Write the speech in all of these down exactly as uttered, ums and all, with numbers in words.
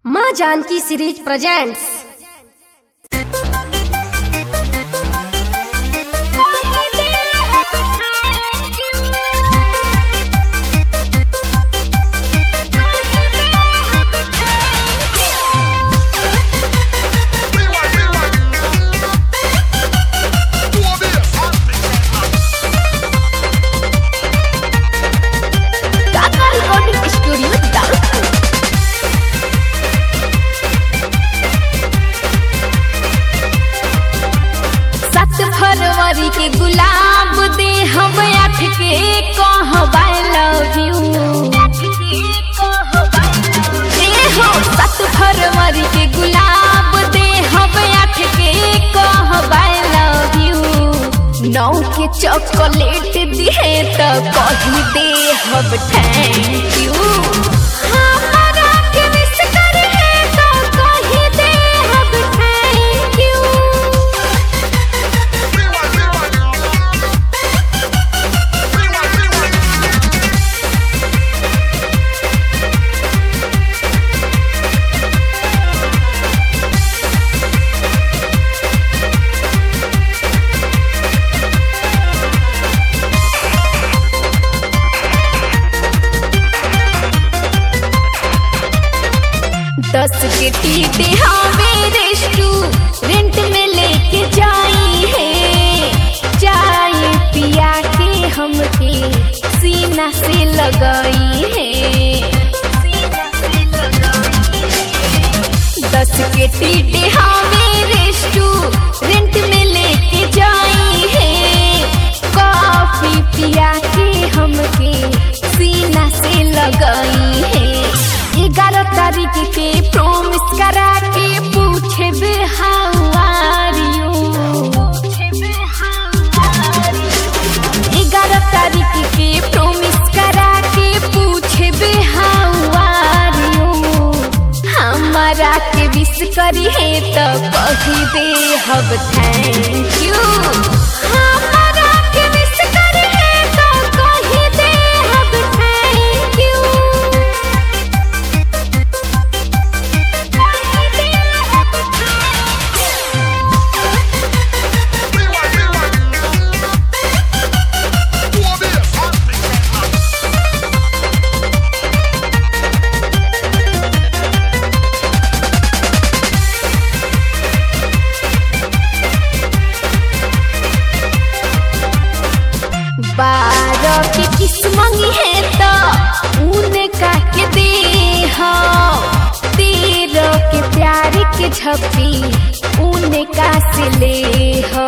माँ Janaki series presents. फरवरी के गुलाब दे हम आठ के कहब आई लव यू। सात फरवरी के गुलाब दे हम आठ के कहब आई लव यू। नौ के चॉकलेट दिए तो कही दे हम थैंक यू। दस के टीटे हमें रेस्टोरेंट में लेके जाई है। चाय पिया के हमके सीना से लगाई है। दस के टीटे हमें रेस्टोरेंट में लेके जाई है। कॉफी पिया के हमके सीना से लगाई है। ग्यारह तारीख के प्रॉमिस करा के पूछे बे हाउ आर यू। ग्यारह तारीख के प्रॉमिस करा के पूछे बे हाउ आर यू। हमारा के विश करी है तो कही दे हम थैंक यू। हमारा के विश करी है तो कही दे हम थैंक यू। बारह के किस्मंगी है तो उन्हें काके दे हो। तेरह के प्यार के झप्पी उन्हें का से ले हो।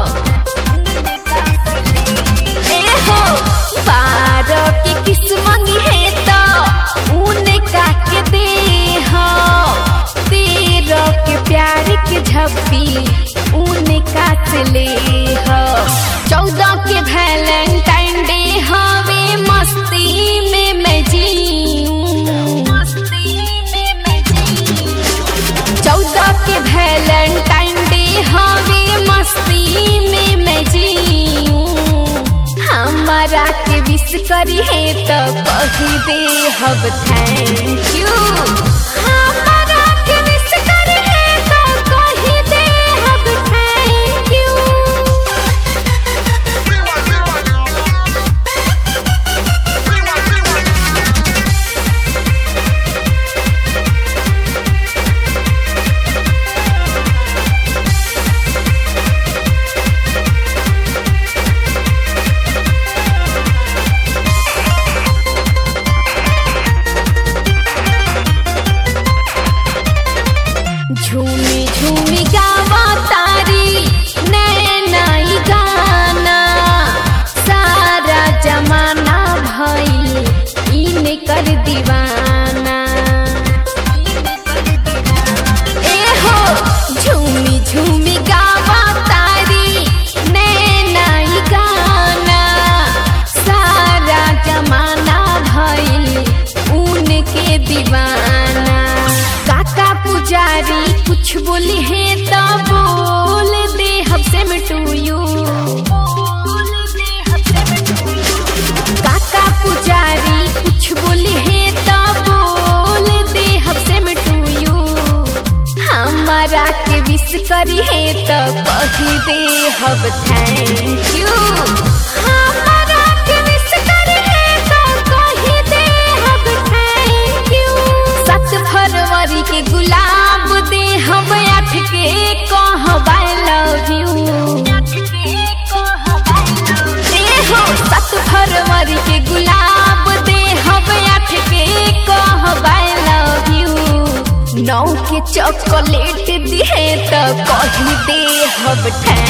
ए हो बारह के किस्मंगी है तो उन्हें काके दे हो। तेरह के प्यार के झप्पी उन्हें का से ले हो। चौदह के वैलेंटाइन डे हवे मस्ती में मैं जीऊं। चौदह के वैलेंटाइन डे हवे मस्ती में मैं जीऊं। हमारा के विश करी है तो कही दे हम थैंक यू। हमारा के विश करी है तो कही दे हम थैंक यू। झूमी झूमी गावा तारी नैनाई गाना। सारा जमाना भइल इने कर दीवाना। ए हो झूमी झूमी गावा तारी नैनाई गाना। सारा जमाना भइल उनके दीवाना। काका पुजारी कुछ बोली है तो बोल दे हमसे मिटू यू। काका पुजारी कुछ बोली है तो बोल दे हमसे मिटू यू। विश करी है तो कही दे हब थैंक यू। हमारा के विश करी है तो कही दे हब थैंक यू। सात फरवरी के गुलाब दे हम आठ के कहब आई लव यू। सात फरवरी के गुलाब दे हम आठ के कहब आई लव यू। नौ के चॉकलेट दिए तो कही दे हब थैंक